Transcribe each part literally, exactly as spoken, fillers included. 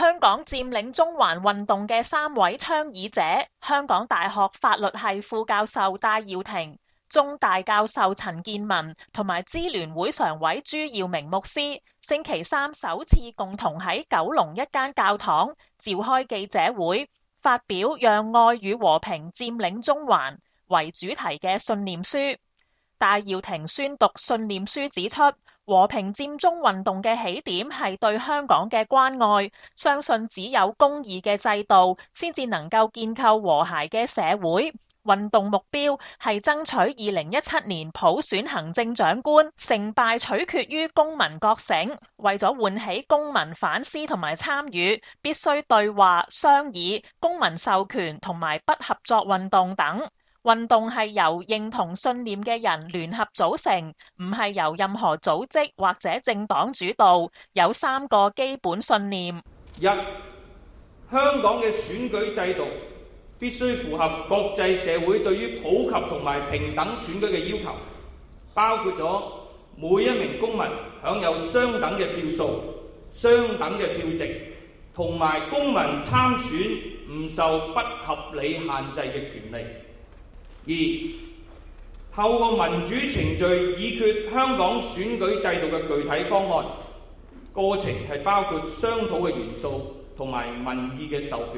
香港佔領中環運動嘅三位倡議者，香港大學法律系副教授戴耀廷、中大教授陳健民同埋支聯會常委朱耀明牧師，星期三首次共同喺九龍一間教堂召開記者會，發表讓愛與和平佔領中環為主題嘅信念書。戴耀廷宣讀信念書指出，和平佔中運動嘅起點係對香港嘅關愛，相信只有公義嘅制度先至能夠建構和諧嘅社會。運動目標係爭取二零一七年普選行政長官，成敗取決於公民覺醒。為咗喚起公民反思同埋參與，必須對話、商議、公民授權同埋不合作運動等。運動係由認同信念嘅人聯合組成，唔係由任何組織或者政黨主導。有三個基本信念： 一、香港嘅選舉制度必須符合國際社會對於普及同埋平等選舉嘅要求，包括咗每一名公民享有相等嘅票數、相等嘅票值，同埋公民參選唔受不合理限制嘅權利。二、透過民主程序議決香港選舉制度嘅具體方案，過程係包括商討嘅元素同埋民意嘅授權。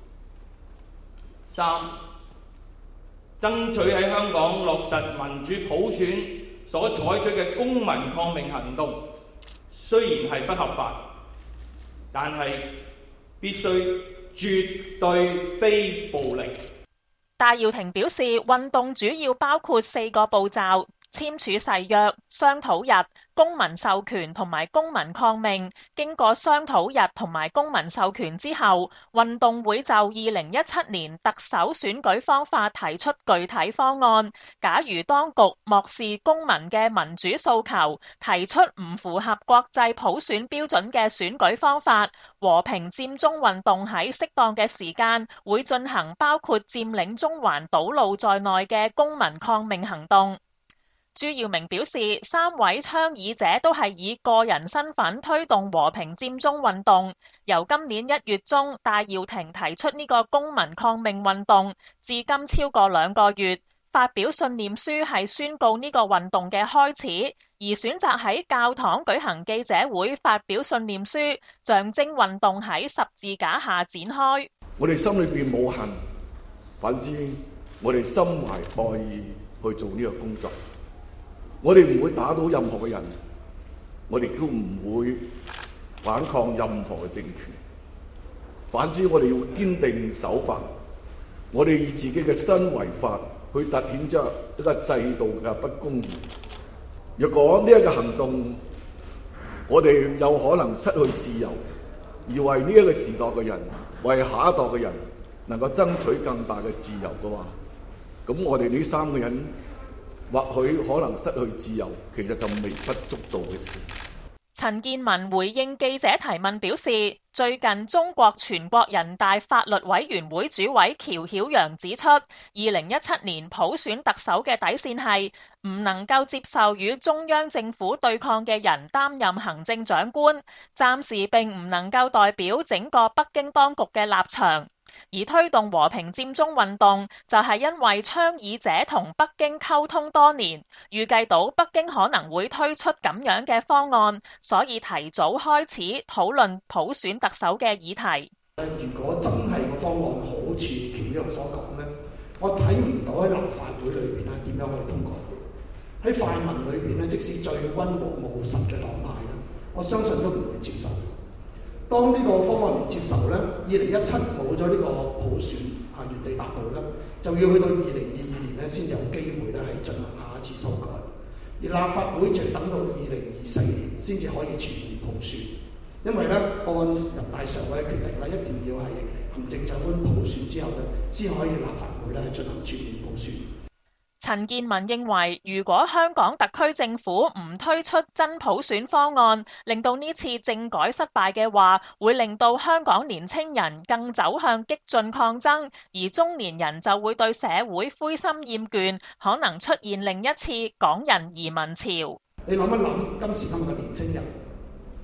三、爭取喺香港落實民主普選所採取嘅公民抗命行動，雖然係不合法，但係必須絕對非暴力。 戴耀廷表示，運動主要包括四個步驟：簽署誓約、商討日、公民授權同埋公民抗命。經過商討日同埋公民授權之後，運動會就二零一七年特首選舉方法提出具體方案。假如當局漠視公民嘅民主訴求，提出唔符合國際普選標準嘅選舉方法，和平佔中運動喺適當嘅時間會進行包括佔領中環堵路在內嘅公民抗命行動。朱耀明表示，三位倡議者都係以個人身份推動和平佔中運動。由今年一月中戴耀廷提出呢個公民抗命運動，至今超過兩個月。發表信念書係宣告呢個運動嘅開始，而選擇喺教堂舉行記者會發表信念書，象徵運動喺十字架下展開。 我哋心裏邊冇恨，反之我哋心懷愛意去做呢個工作。我哋唔會打倒任何嘅人，我哋都唔會反抗任何嘅政權。反之，我哋要堅定守法，我哋以自己嘅身為法去凸顯咗一個制度嘅不公義。若果呢一個行動，我哋有可能失去自由，而為呢一個時代嘅人，為下一代嘅人能夠爭取更大嘅自由嘅話，咁我哋呢三個人或許可能失去自由，其實就微不足道嘅事。 陳健民回應記者提問表示，最近中國全國人大法律委員會主委喬曉陽指出，二零一七年普選特首嘅底線係唔能夠接受與中央政府對抗嘅人擔任行政長官，暫時並唔能夠代表整個北京當局嘅立場。而推動和平佔中運動就係因為倡議者同北京溝通多年，預計到北京可能會推出咁樣嘅方案，所以提早開始討論普選特首嘅議題。 如果真係個方案好似喬陽所講呢，我睇唔到喺立法會裏邊咧點樣去通過。喺泛民裏邊咧，即使最溫和務實嘅黨派咧，我相信都唔會接受。當呢個方案唔接受咧，二零一七冇咗呢個普選啊原地踏步咧，就要去到二零二二年咧先有機會咧係進行下一次修改，而立法會就等到二零二四年先至可以全面普選，因為咧按人大常委嘅決定咧，一定要係行政長官普選之後咧，先可以立法會咧係進行全面普選。 陳健民認為，如果香港特區政府唔推出真普選方案，令到呢次政改失敗嘅話，會令到香港年青人更走向激進抗爭，而中年人就會對社會灰心厭倦，可能出現另一次港人移民潮。 你諗一諗，今時今日嘅年青人，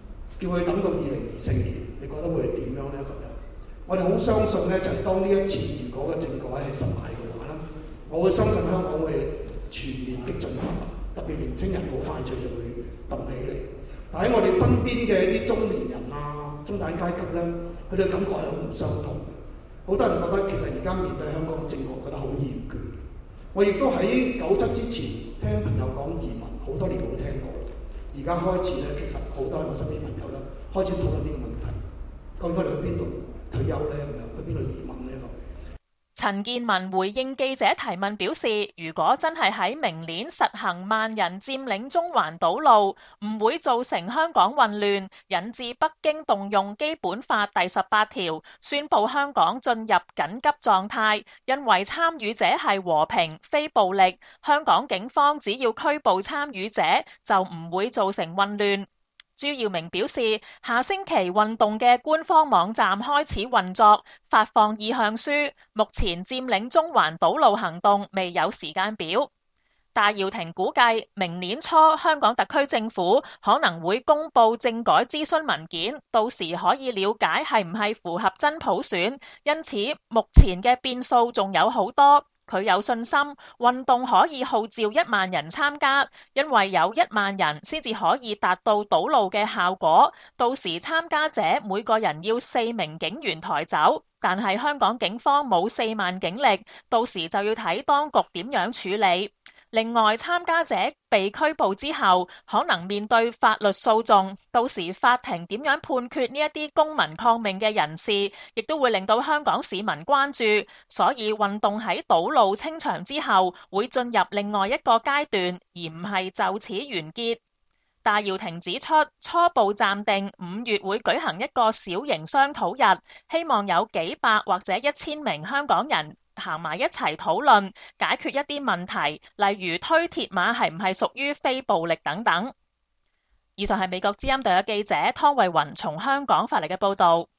叫佢等到二零二四年，你覺得會係點樣呢？咁樣，我哋好相信呢，就係、是、當呢一次如果嘅政改係失敗嘅話咧，我會相信香港會全面激進化，特別年青人好快脆就會揼起嚟。但喺我哋身邊嘅一啲中年人啊、中產階級呢，佢哋嘅感覺係好唔相同嘅。好多人覺得其實而家面對香港政局覺得好厭倦。我亦都喺九七之前聽朋友講移民，好多年冇聽過。而家開始咧，其實好多我身邊朋友咧開始討論呢個問題，究竟佢哋去邊度退休咧？咁樣去邊度移民呢？ 陳健民回應記者提問表示，如果真係喺明年實行萬人佔領中環堵路，唔會造成香港混亂，引致北京動用基本法第十八條，宣布香港進入緊急狀態，因為參與者係和平非暴力，香港警方只要拘捕參與者，就唔會造成混亂。朱耀明表示，下星期運動嘅官方網站開始運作，發放意向書。目前佔領中環堵路行動未有時間表。戴耀廷估計明年初香港特區政府可能會公布政改諮詢文件，到時可以了解係唔係符合真普選。因此，目前嘅變數仲有好多。佢有信心運動可以號召一萬人參加，因為有一萬人先至可以達到堵路嘅效果。到時參加者每個人要四名警員抬走，但係香港警方冇四萬警力，到時就要睇當局點樣處理。另外，參加者被拘捕之後，可能面對法律訴訟，到時法庭點樣判決呢一啲公民抗命嘅人士，亦都會令到香港市民關注。所以運動喺堵路清場之後，會進入另外一個階段，而唔係就此完結。戴耀廷指出，初步暫定五月會舉行一個小型商討日，希望有幾百或者一千名香港人行埋一齊討論，解決一啲問題，例如推鐵馬係唔係屬於非暴力等等。以上係美國之音隊嘅記者湯慧雲從香港發嚟嘅報道。